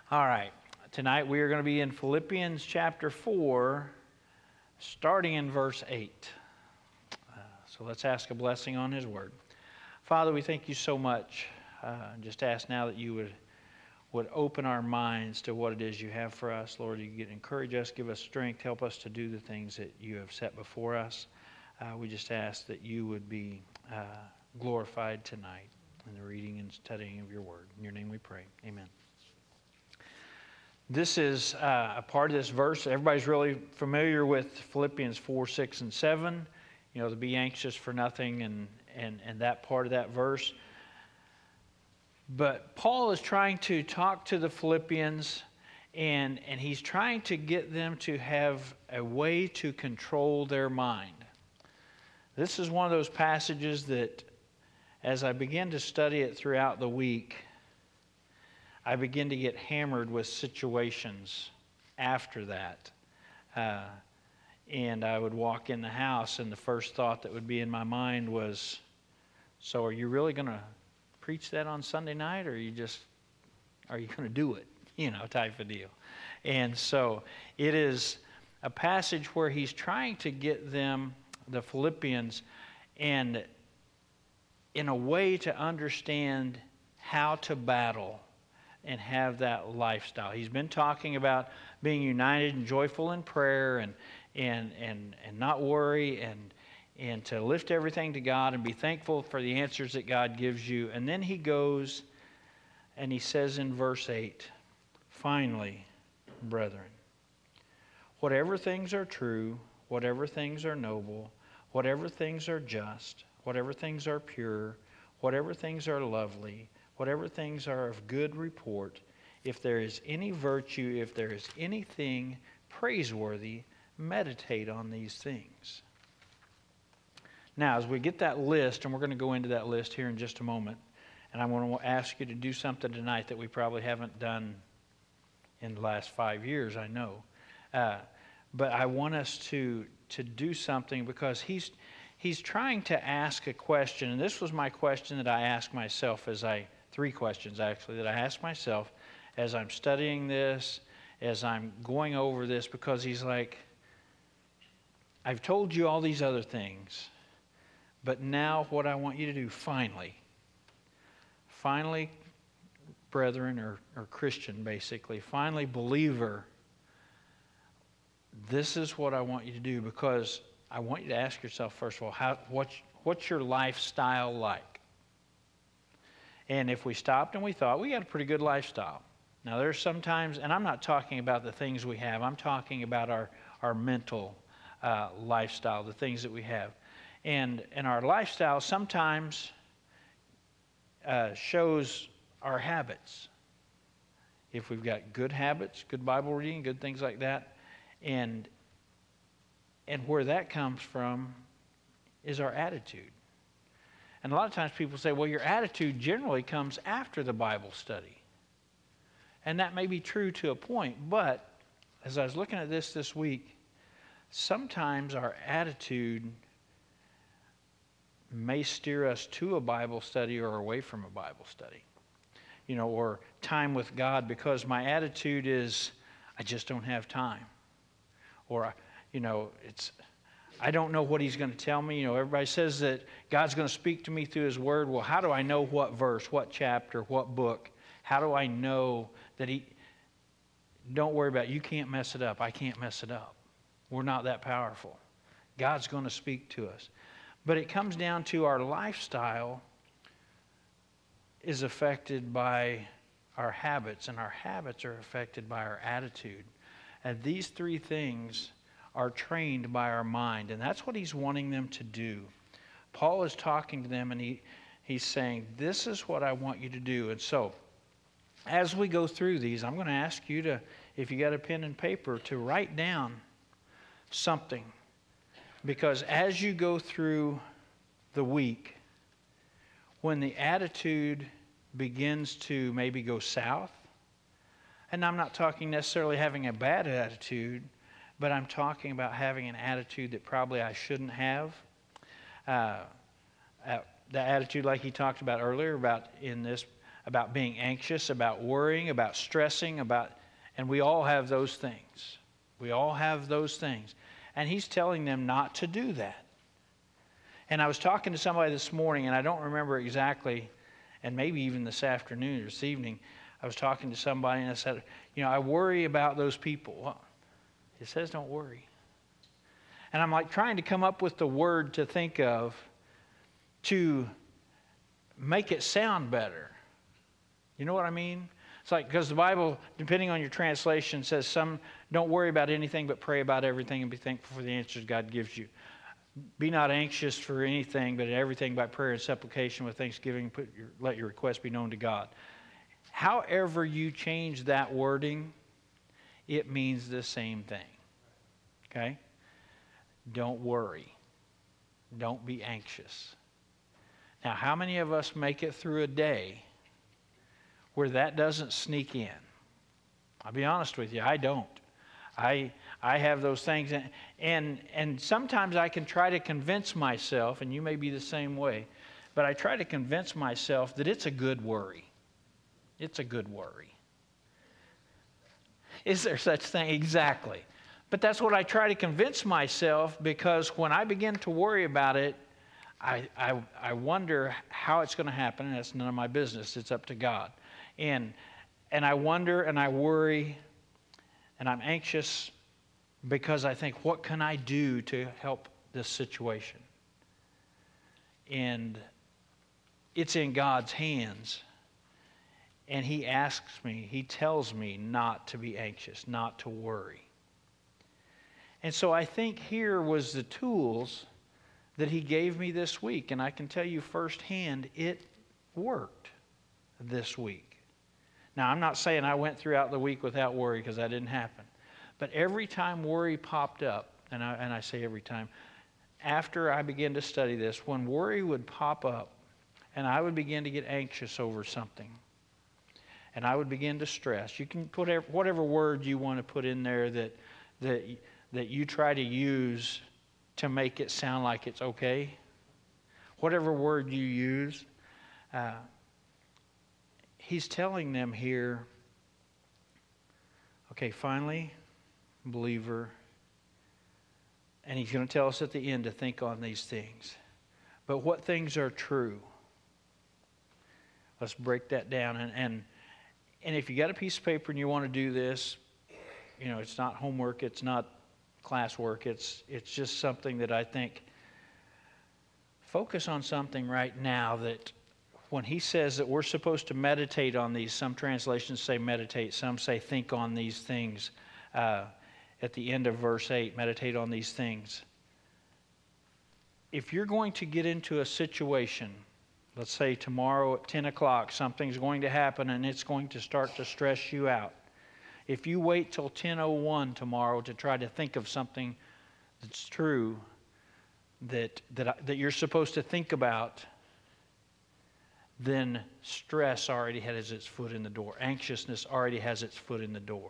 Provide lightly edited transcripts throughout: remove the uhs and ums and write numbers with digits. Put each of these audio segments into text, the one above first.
All right. Tonight we are going to be in Philippians chapter 4, starting in verse 8. So let's ask a blessing on His Word. Father, we thank You so much. Just ask now that You would open our minds to what it is You have for us. Lord, You can encourage us, give us strength, help us to do the things that You have set before us. We just ask that You would be glorified tonight in the reading and studying of Your Word. In Your name we pray. Amen. This is a part of this verse. Everybody's really familiar with Philippians 4, 6, and 7. You know, to be anxious for nothing and that part of that verse. But Paul is trying to talk to the Philippians, and he's trying to get them to have a way to control their mind. This is one of those passages that, as I begin to study it throughout the week, I begin to get hammered with situations after that. And I would walk in the house, and the first thought that would be in my mind was, so are you really going to preach that on Sunday night, or are you going to do it? You know, type of deal. And so it is a passage where he's trying to get them, the Philippians, and in a way to understand how to battle and have that lifestyle. He's been talking about being united and joyful in prayer and not worry and to lift everything to God and be thankful for the answers that God gives you. And then he goes and he says in verse 8, finally, brethren, whatever things are true, whatever things are noble, whatever things are just, whatever things are pure, whatever things are lovely, whatever things are of good report, if there is any virtue, if there is anything praiseworthy, meditate on these things. Now, as we get that list, and we're going to go into that list here in just a moment, and I want to ask you to do something tonight that we probably haven't done in the last 5 years, I know. But I want us to do something because he's trying to ask a question, and this was my question that I asked myself three questions actually, that I asked myself as I'm studying this, as I'm going over this, because he's like, I've told you all these other things, but now what I want you to do, finally, brethren, or Christian basically, finally, believer, this is what I want you to do, because I want you to ask yourself, first of all, what's your lifestyle like? And if we stopped and we thought, we got a pretty good lifestyle. Now there's sometimes, and I'm not talking about the things we have, I'm talking about our mental lifestyle, the things that we have. And our lifestyle sometimes shows our habits. If we've got good habits, good Bible reading, good things like that, and where that comes from is our attitude. And a lot of times people say, well, your attitude generally comes after the Bible study. And that may be true to a point, but as I was looking at this week, sometimes our attitude may steer us to a Bible study or away from a Bible study. You know, or time with God, because my attitude is, I just don't have time. Or, you know, I don't know what He's going to tell me. You know, everybody says that God's going to speak to me through His Word. Well, how do I know what verse, what chapter, what book? How do I know that don't worry about it. You can't mess it up. I can't mess it up. We're not that powerful. God's going to speak to us. But it comes down to our lifestyle is affected by our habits, and our habits are affected by our attitude. And these three things are trained by our mind, and that's what he's wanting them to do. Paul is talking to them, and he's saying, this is what I want you to do. And so, as we go through these, I'm going to ask you to, if you got a pen and paper, to write down something. Because as you go through the week, when the attitude begins to maybe go south, and I'm not talking necessarily having a bad attitude, but I'm talking about having an attitude that probably I shouldn't have. The attitude like he talked about earlier, about in this about being anxious, about worrying, about stressing, and we all have those things. We all have those things. And he's telling them not to do that. And I was talking to somebody this morning, and I don't remember exactly, and maybe even this afternoon or this evening, I was talking to somebody and I said, I worry about those people. Well, it says don't worry. And I'm like trying to come up with the word to think of to make it sound better. You know what I mean? It's like, because the Bible, depending on your translation, says don't worry about anything but pray about everything and be thankful for the answers God gives you. Be not anxious for anything, but in everything by prayer and supplication with thanksgiving, let your request be known to God. However you change that wording, it means the same thing. Okay? Don't worry. Don't be anxious. Now, how many of us make it through a day where that doesn't sneak in? I'll be honest with you, I don't. I have those things, and sometimes I can try to convince myself, and you may be the same way, but I try to convince myself that it's a good worry. It's a good worry. Is there such thing? Exactly. But that's what I try to convince myself, because when I begin to worry about it, I wonder how it's going to happen, and that's none of my business. It's up to God. And I wonder and I worry and I'm anxious because I think, what can I do to help this situation? And it's in God's hands. And He asks me, He tells me not to be anxious, not to worry. And so I think here was the tools that He gave me this week. And I can tell you firsthand, it worked this week. Now, I'm not saying I went throughout the week without worry, because that didn't happen. But every time worry popped up, and I say every time, after I began to study this, when worry would pop up and I would begin to get anxious over something, and I would begin to stress. You can put whatever word you want to put in there that you try to use to make it sound like it's okay. Whatever word you use, He's telling them here, okay, finally, believer, and He's going to tell us at the end to think on these things. But what things are true? Let's break that down. And if you got a piece of paper and you want to do this, it's not homework, it's not classwork, it's just something that I think, focus on something right now that when He says that we're supposed to meditate on these, some translations say meditate, some say think on these things. At the end of verse 8, meditate on these things. If you're going to get into a situation, let's say tomorrow at 10 o'clock, something's going to happen and it's going to start to stress you out. If you wait till 10:01 tomorrow to try to think of something that's true, that you're supposed to think about, then stress already has its foot in the door. Anxiousness already has its foot in the door.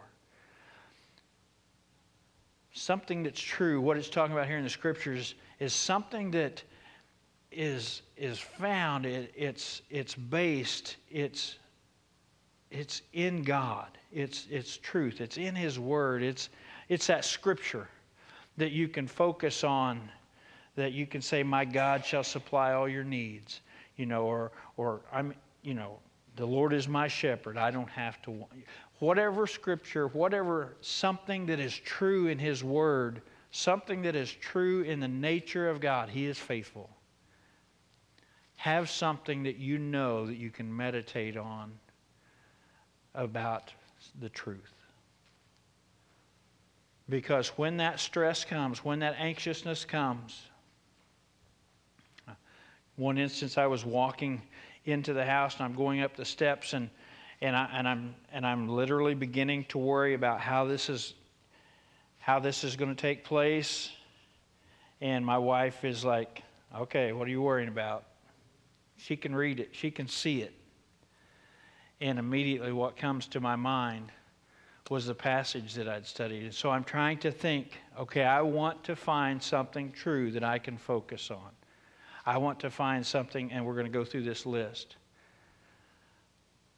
Something that's true, what it's talking about here in the Scriptures, is something that is found, it's based, it's in God. It's truth. It's in His Word. It's that Scripture that you can focus on, that you can say, my God shall supply all your needs. Or I'm, the Lord is my shepherd. I don't have to want. Whatever Scripture, whatever something that is true in His Word, something that is true in the nature of God, He is faithful. Have something that you know that you can meditate on about the truth. Because when that stress comes, when that anxiousness comes, one instance I was walking into the house and I'm going up the steps and I'm literally beginning to worry about how this is going to take place. And my wife is like, okay, what are you worrying about? She can read it. She can see it. And immediately what comes to my mind was the passage that I'd studied. And so I'm trying to think, okay, I want to find something true that I can focus on. I want to find something, and we're going to go through this list.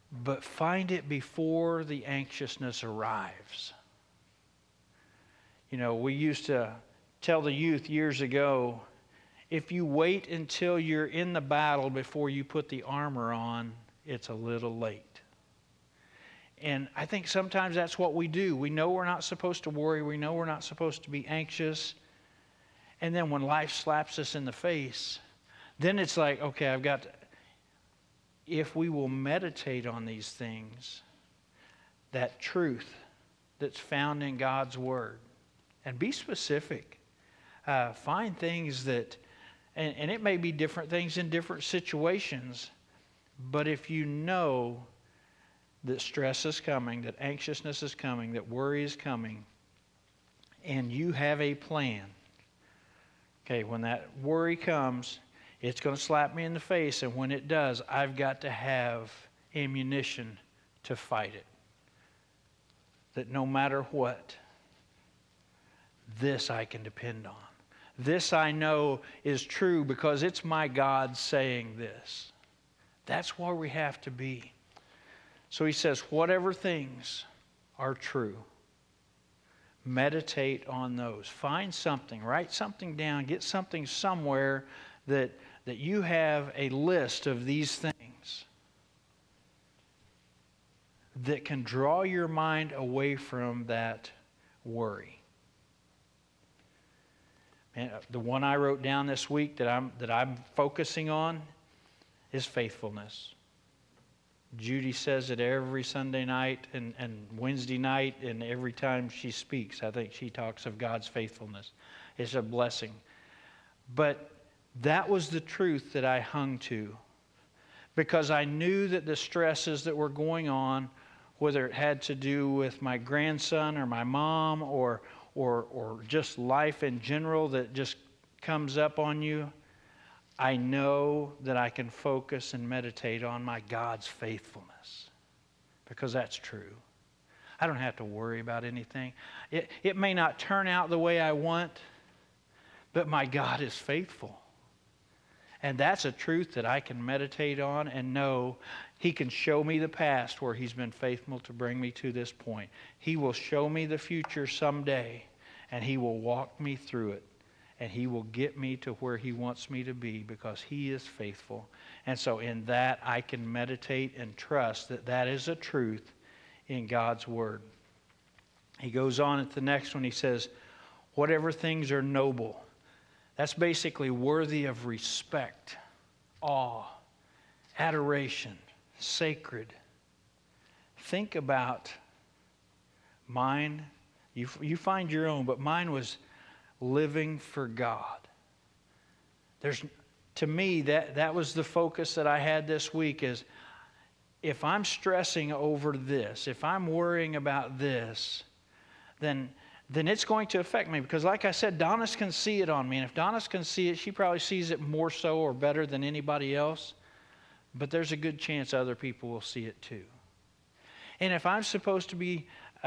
but find it before the anxiousness arrives. You know, we used to tell the youth years ago, if you wait until you're in the battle before you put the armor on, it's a little late. And I think sometimes that's what we do. We know we're not supposed to worry. We know we're not supposed to be anxious. And then when life slaps us in the face, then it's like, okay, I've got to. If we will meditate on these things, that truth that's found in God's Word, and be specific. Find things that, and it may be different things in different situations, but if you know that stress is coming, that anxiousness is coming, that worry is coming, and you have a plan. Okay, when that worry comes, it's going to slap me in the face, and when it does, I've got to have ammunition to fight it. That no matter what, this I can depend on. This I know is true because it's my God saying this. That's where we have to be. So he says, whatever things are true, meditate on those. Find something, write something down, get something somewhere that you have a list of these things that can draw your mind away from that worry. And the one I wrote down this week that I'm focusing on is faithfulness. Judy says it every Sunday night and Wednesday night, and every time she speaks, I think she talks of God's faithfulness. It's a blessing. But that was the truth that I hung to, because I knew that the stresses that were going on, whether it had to do with my grandson or my mom or just life in general that just comes up on you, I know that I can focus and meditate on my God's faithfulness, because that's true. I don't have to worry about anything. It may not turn out the way I want, but my God is faithful. And that's a truth that I can meditate on and know He can show me the past where He's been faithful to bring me to this point. He will show me the future someday, and He will walk me through it. And He will get me to where He wants me to be, because He is faithful. And so in that, I can meditate and trust that that is a truth in God's Word. He goes on at the next one. He says, whatever things are noble. That's basically worthy of respect, awe, adoration, sacred. Think about mine. You find your own, but mine was living for God. To me, that was the focus that I had this week, is if I'm stressing over this, if I'm worrying about this, then it's going to affect me. Because like I said, Donis can see it on me. And if Donis can see it, she probably sees it more so or better than anybody else. But there's a good chance other people will see it too. And if I'm supposed to be,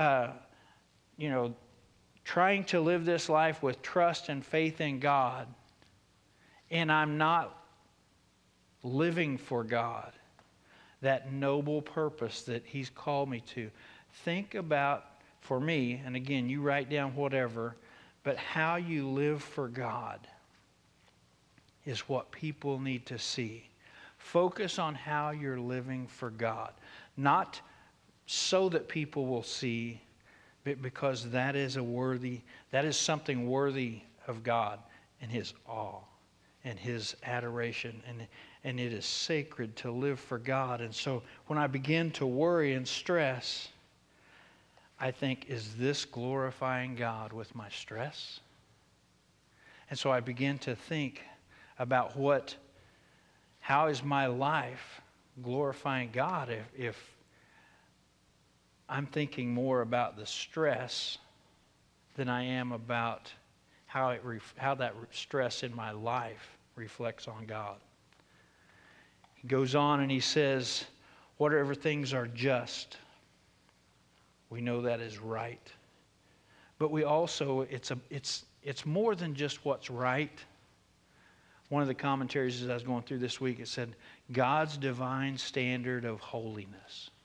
trying to live this life with trust and faith in God, and I'm not living for God, that noble purpose that He's called me to, think about, for me, and again, you write down whatever, but how you live for God is what people need to see. Focus on how you're living for God. Not so that people will see, but because that is something worthy of God and His awe and His adoration. And it is sacred to live for God. And so when I begin to worry and stress, I think, is this glorifying God with my stress? And so I begin to think about how is my life glorifying God if I'm thinking more about the stress than I am about how that stress in my life reflects on God. He goes on and he says, whatever things are just. We know that is right. But we also, it's more than just what's right. One of the commentaries as I was going through this week, it said, God's divine standard of holiness.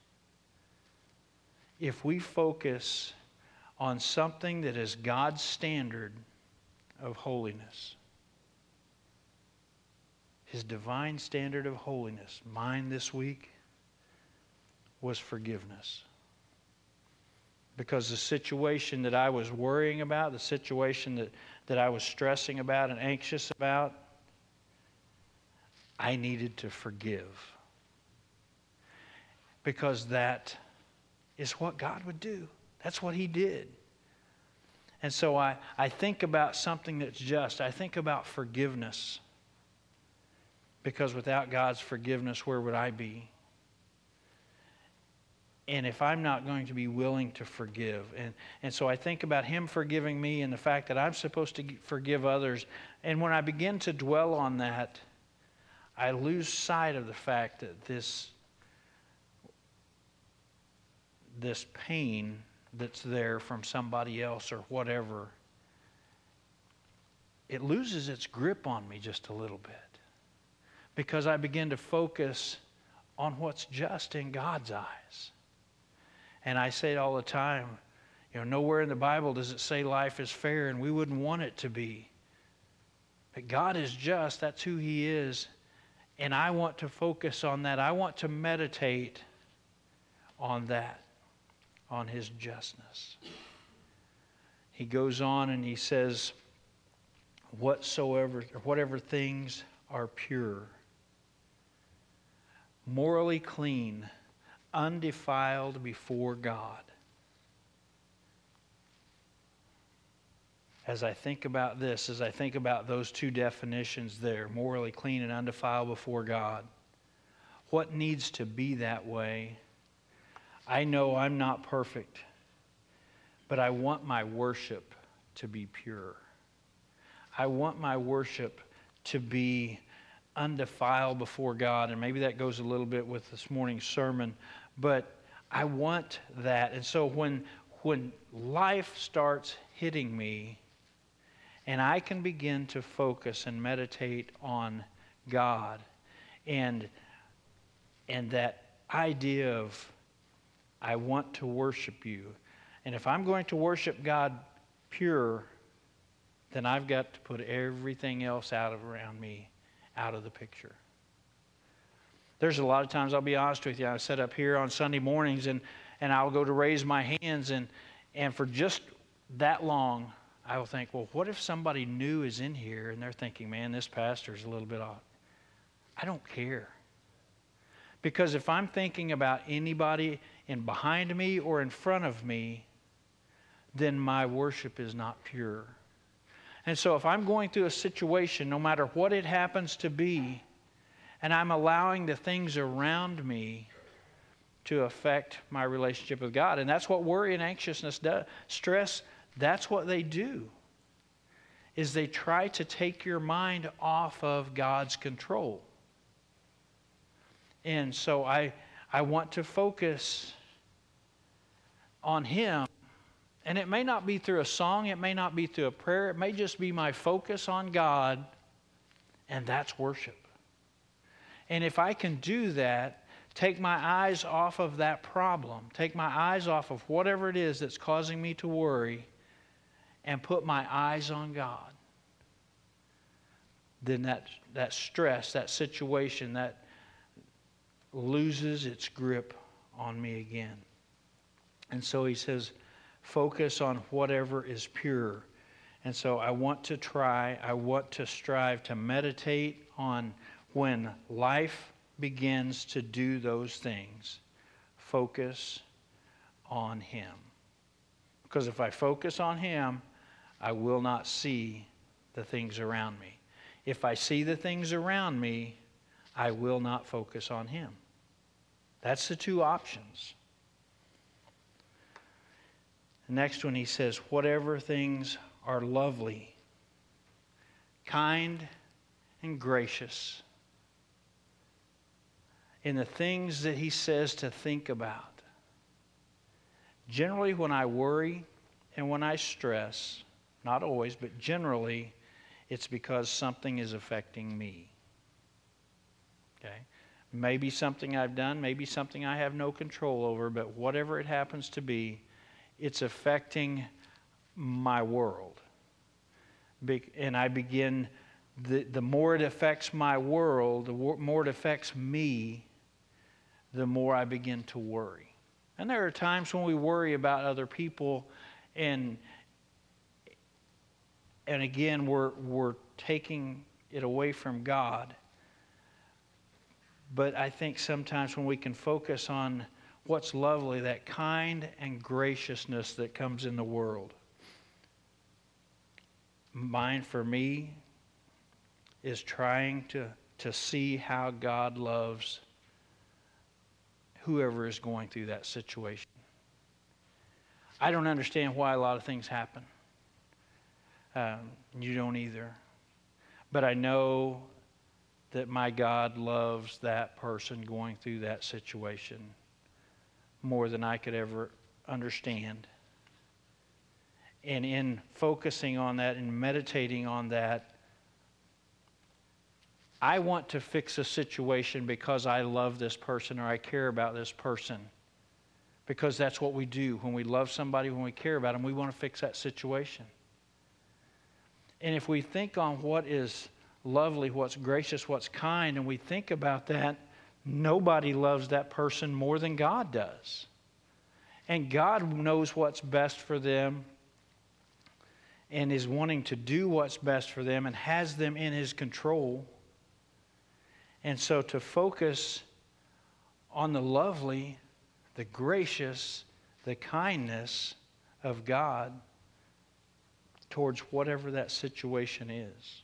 if we focus on something that is God's standard of holiness, His divine standard of holiness. Mine this week was forgiveness. Because the situation that I was worrying about, the situation that I was stressing about and anxious about, I needed to forgive. Because that is what God would do. That's what He did. And so I think about something that's just. I think about forgiveness. Because without God's forgiveness, where would I be? And if I'm not going to be willing to forgive. And so I think about Him forgiving me and the fact that I'm supposed to forgive others. And when I begin to dwell on that, I lose sight of the fact that this pain that's there from somebody else or whatever, it loses its grip on me just a little bit. Because I begin to focus on what's just in God's eyes. And I say it all the time, nowhere in the Bible does it say life is fair, and we wouldn't want it to be. But God is just, that's who He is. And I want to focus on that. I want to meditate on that, on His justness. He goes on and he says, whatever things are pure, morally clean, undefiled before God. As I think about this, as I think about those two definitions there, morally clean and undefiled before God, what needs to be that way? I know I'm not perfect, but I want my worship to be pure. I want my worship to be undefiled before God, and maybe that goes a little bit with this morning's sermon, but I want that. And so when life starts hitting me, and I can begin to focus and meditate on God, and that idea of I want to worship you, and if I'm going to worship God pure, then I've got to put everything else around me out of the picture. There's a lot of times, I'll be honest with you, I sit up here on Sunday mornings and I'll go to raise my hands, and for just that long, I will think, well, what if somebody new is in here and they're thinking, man, this pastor's a little bit off. I don't care. Because if I'm thinking about anybody in behind me or in front of me, then my worship is not pure. And so if I'm going through a situation, no matter what it happens to be, and I'm allowing the things around me to affect my relationship with God, and that's what worry and anxiousness does, stress, that's what they do, is they try to take your mind off of God's control. And so I want to focus on Him. And it may not be through a song, it may not be through a prayer, it may just be my focus on God, and that's worship. And if I can do that, take my eyes off of that problem, take my eyes off of whatever it is that's causing me to worry, and put my eyes on God, then that stress, that situation, that loses its grip on me again. And so he says, focus on whatever is pure. And so I want to strive to meditate on when life begins to do those things. Focus on Him. Because if I focus on Him, I will not see the things around me. If I see the things around me, I will not focus on Him. That's the two options. The next one, he says, whatever things are lovely, kind, and gracious. In the things that he says to think about. Generally, when I worry and when I stress, not always, but generally, it's because something is affecting me. Okay? Maybe something I've done, maybe something I have no control over, but whatever it happens to be, it's affecting my world. And I begin, the more it affects my world, the more it affects me, the more I begin to worry. And there are times when we worry about other people, and again, we're taking it away from God. But I think sometimes when we can focus on what's lovely, that kind and graciousness that comes in the world. Mine, for me, is trying to see how God loves whoever is going through that situation. I don't understand why a lot of things happen. You don't either. But I know that my God loves that person going through that situation more than I could ever understand. And in focusing on that and meditating on that, I want to fix a situation because I love this person or I care about this person. Because that's what we do. When we love somebody, when we care about them, we want to fix that situation. And if we think on what is lovely, what's gracious, what's kind, and we think about that, nobody loves that person more than God does. And God knows what's best for them and is wanting to do what's best for them and has them in His control. And so to focus on the lovely, the gracious, the kindness of God towards whatever that situation is.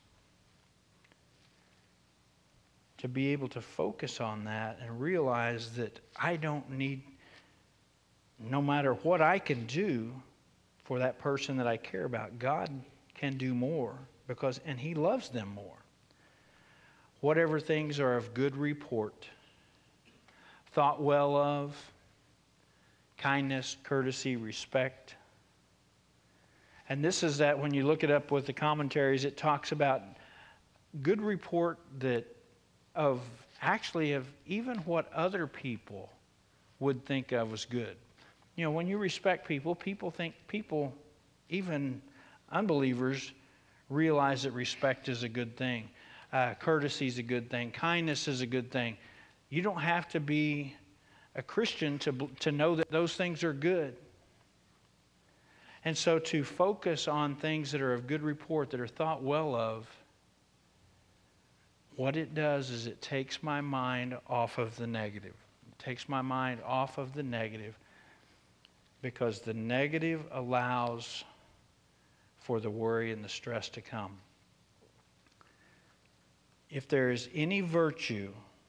To be able to focus on that and realize that I don't need, no matter what I can do for that person that I care about, God can do more and He loves them more. Whatever things are of good report, thought well of, kindness, courtesy, respect. And this is that when you look it up with the commentaries, it talks about good report of even what other people would think of as good. You know, when you respect people even unbelievers, realize that respect is a good thing. Courtesy is a good thing. Kindness is a good thing. You don't have to be a Christian to know that those things are good. And so to focus on things that are of good report, that are thought well of, what it does is it takes my mind off of the negative. It takes my mind off of the negative because the negative allows for the worry and the stress to come. If there is any virtue,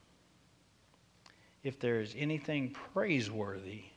if there is anything praiseworthy,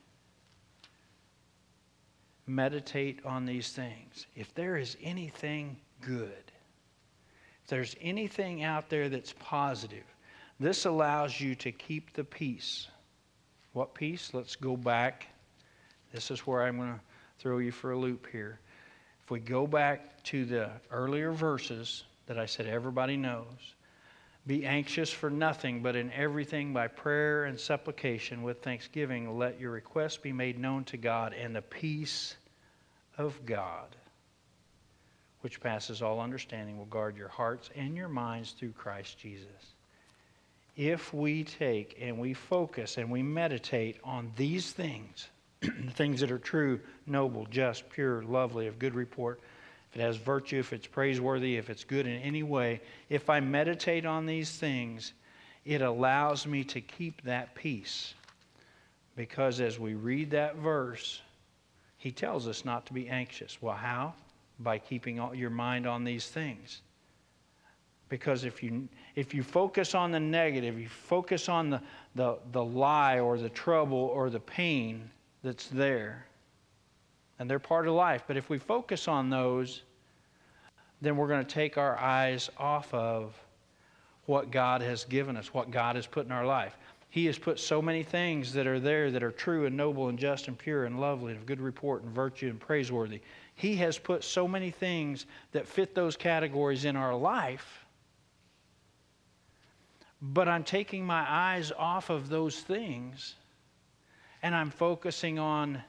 meditate on these things. If there is anything good, if there's anything out there that's positive, this allows you to keep the peace. What peace? Let's go back. This is where I'm going to throw you for a loop here. If we go back to the earlier verses that I said everybody knows, be anxious for nothing, but in everything by prayer and supplication with thanksgiving, let your requests be made known to God, and the peace of God, which passes all understanding, will guard your hearts and your minds through Christ Jesus. If we take and we focus and we meditate on these things, things that are true, noble, just, pure, lovely, of good report, if it has virtue, if it's praiseworthy, if it's good in any way, if I meditate on these things, it allows me to keep that peace. Because as we read that verse, he tells us not to be anxious. Well, how? By keeping all your mind on these things. Because if you focus on the negative, you focus on the lie or the trouble or the pain that's there, and they're part of life. But if we focus on those, then we're going to take our eyes off of what God has given us, what God has put in our life. He has put so many things that are there that are true and noble and just and pure and lovely and of good report and virtue and praiseworthy. He has put so many things that fit those categories in our life. But I'm taking my eyes off of those things and I'm focusing on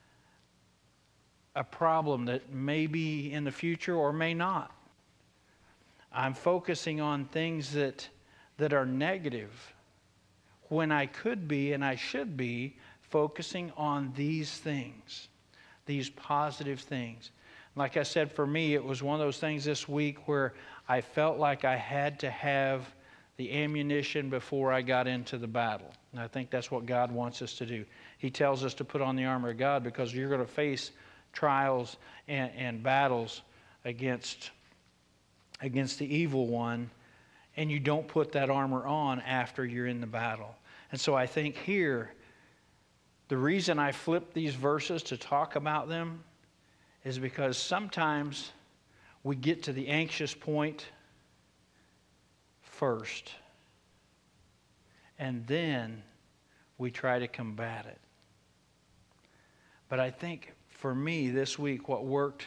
a problem that may be in the future or may not. I'm focusing on things that are negative when I could be and I should be focusing on these things, these positive things. Like I said, for me, it was one of those things this week where I felt like I had to have the ammunition before I got into the battle. And I think that's what God wants us to do. He tells us to put on the armor of God because you're going to face trials and battles against the evil one, and you don't put that armor on after you're in the battle. And so I think here, the reason I flipped these verses to talk about them is because sometimes we get to the anxious point first, and then we try to combat it. But I think for me this week, what worked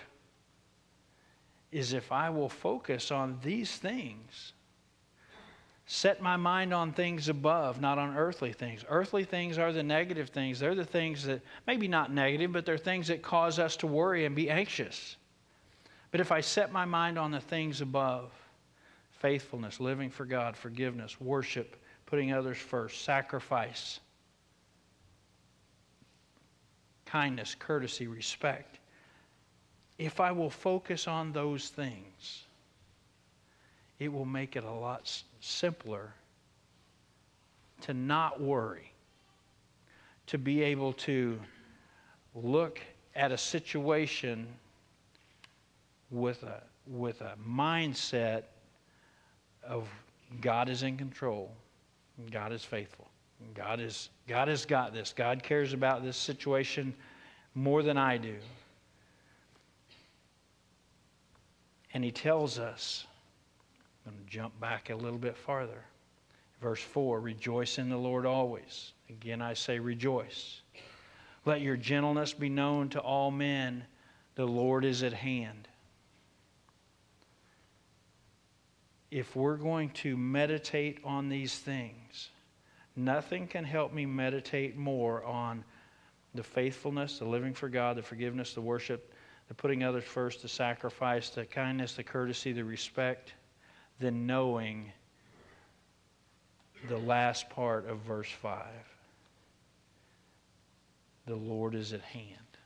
is if I will focus on these things, set my mind on things above, not on earthly things. Earthly things are the negative things. They're the things that, maybe not negative, but they're things that cause us to worry and be anxious. But if I set my mind on the things above, faithfulness, living for God, forgiveness, worship, putting others first, sacrifice, kindness, courtesy, respect. If I will focus on those things, it will make it a lot simpler to not worry, to be able to look at a situation with a mindset of God is in control, God is faithful, God has got this. God cares about this situation more than I do. And He tells us, I'm going to jump back a little bit farther. Verse 4, rejoice in the Lord always. Again, I say rejoice. Let your gentleness be known to all men. The Lord is at hand. If we're going to meditate on these things, nothing can help me meditate more on the faithfulness, the living for God, the forgiveness, the worship, the putting others first, the sacrifice, the kindness, the courtesy, the respect, than knowing the last part of verse 5. The Lord is at hand.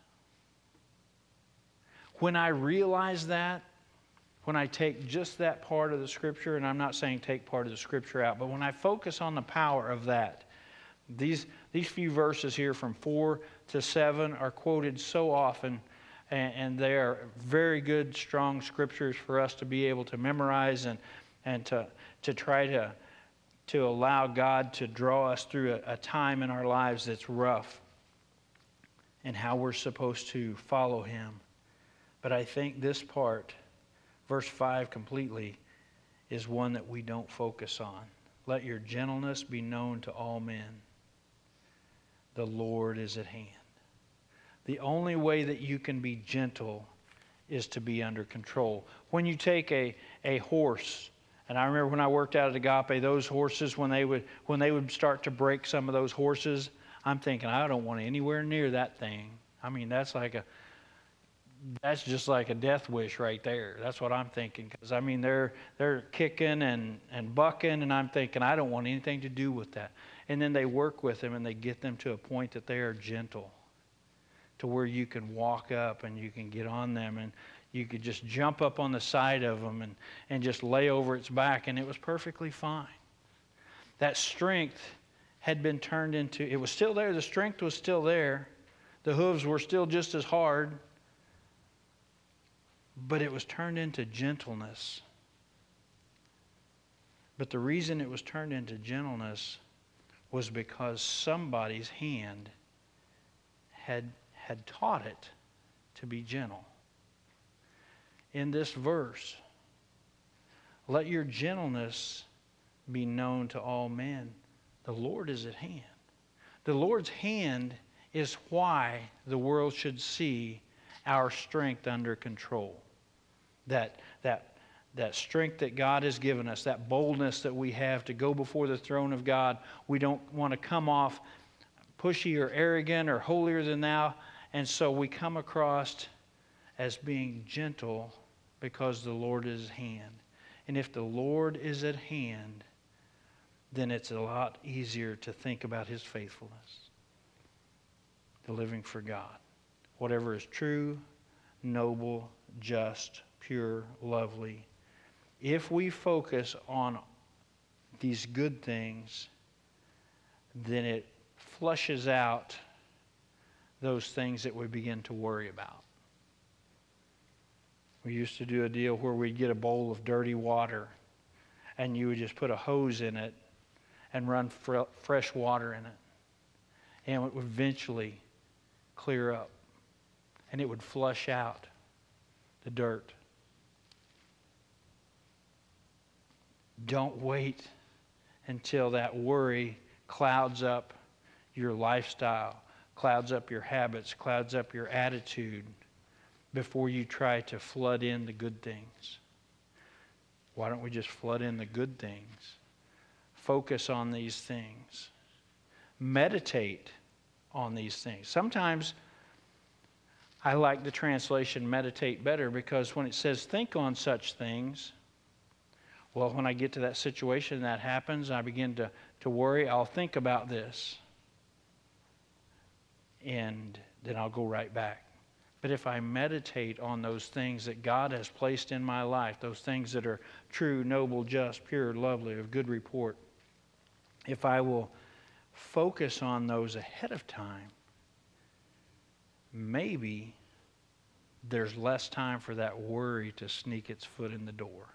When I realize that, when I take just that part of the Scripture, and I'm not saying take part of the Scripture out, but when I focus on the power of that, these few verses here from 4 to 7 are quoted so often, and they are very good, strong Scriptures for us to be able to memorize and to try to allow God to draw us through a time in our lives that's rough and how we're supposed to follow Him. But I think this part, verse 5 completely, is one that we don't focus on. Let your gentleness be known to all men. The Lord is at hand. The only way that you can be gentle is to be under control. When you take a horse, and I remember when I worked out at Agape, those horses, when they would start to break some of those horses, I'm thinking, I don't want anywhere near that thing. I mean, that's just like a death wish right there. That's what I'm thinking. Because, I mean, they're kicking and bucking, and I'm thinking, I don't want anything to do with that. And then they work with them, and they get them to a point that they are gentle, to where you can walk up and you can get on them, and you could just jump up on the side of them and just lay over its back, and it was perfectly fine. That strength had been turned into, it was still there, the strength was still there, the hooves were still just as hard, but it was turned into gentleness. But the reason it was turned into gentleness was because somebody's hand had taught it to be gentle. In this verse, let your gentleness be known to all men. The Lord is at hand. The Lord's hand is why the world should see our strength under control. That that strength that God has given us, that boldness that we have to go before the throne of God. We don't want to come off pushy or arrogant or holier than thou. And so we come across as being gentle because the Lord is at hand. And if the Lord is at hand, then it's a lot easier to think about His faithfulness, the living for God. Whatever is true, noble, just, pure, lovely. If we focus on these good things, then it flushes out those things that we begin to worry about. We used to do a deal where we'd get a bowl of dirty water and you would just put a hose in it and run fresh water in it. And it would eventually clear up. And it would flush out the dirt. Don't wait until that worry clouds up your lifestyle, clouds up your habits, clouds up your attitude before you try to flood in the good things. Why don't we just flood in the good things? Focus on these things. Meditate on these things. Sometimes I like the translation meditate better because when it says think on such things, well, when I get to that situation that happens, I begin to worry, I'll think about this. And then I'll go right back. But if I meditate on those things that God has placed in my life, those things that are true, noble, just, pure, lovely, of good report, if I will focus on those ahead of time, maybe there's less time for that worry to sneak its foot in the door.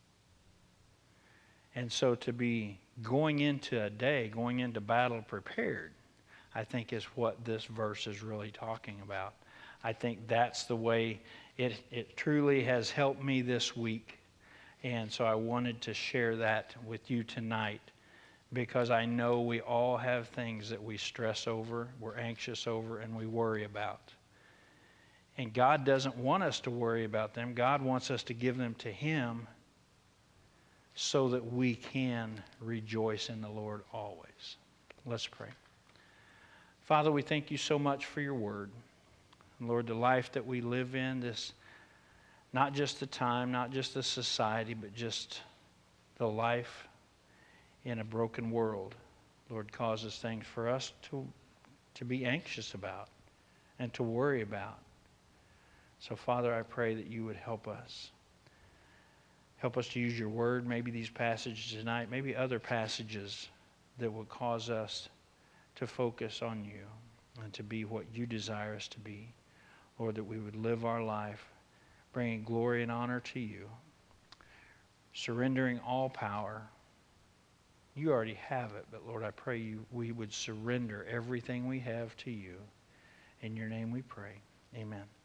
And so to be going into a day, going into battle prepared, I think is what this verse is really talking about. I think that's the way it truly has helped me this week. And so I wanted to share that with you tonight because I know we all have things that we stress over, we're anxious over, and we worry about. And God doesn't want us to worry about them. God wants us to give them to Him so that we can rejoice in the Lord always. Let's pray. Father, we thank you so much for your word. Lord, the life that we live in, this, not just the time, not just the society, but just the life in a broken world, Lord, causes things for us to be anxious about and to worry about. So, Father, I pray that you would help us. Help us to use your word, maybe these passages tonight, maybe other passages that will cause us to focus on you and to be what you desire us to be. Lord, that we would live our life bringing glory and honor to you, surrendering all power. You already have it, but Lord, I pray we would surrender everything we have to you. In your name we pray. Amen.